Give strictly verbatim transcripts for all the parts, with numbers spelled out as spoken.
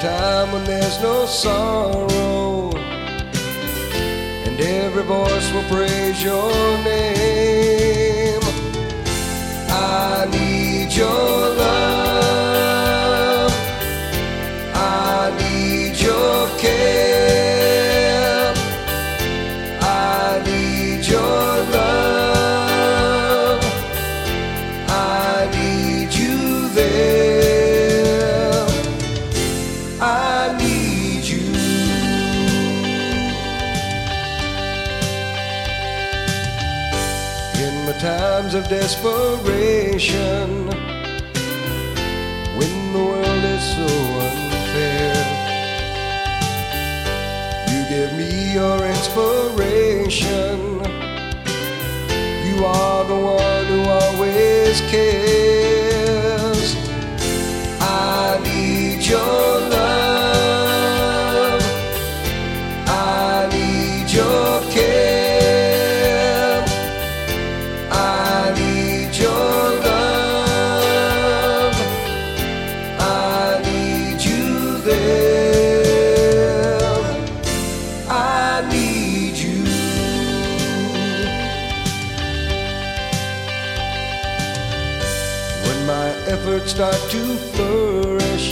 time when there's no sorrow, and every voice will praise your name. I need your love, I need your care, I need your love, I need you there, I need you. In my times of desperation, when the world is so unfair, you give me your inspiration. You are the one who always cares. I need your love, I need your care, I need your love, I need you there, I need you. When my efforts start to flourish,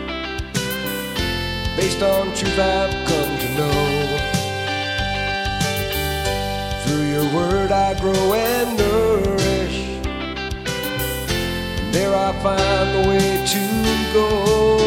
based on truth I've come to know, through your word I grow and nourish, and there I find the way to go.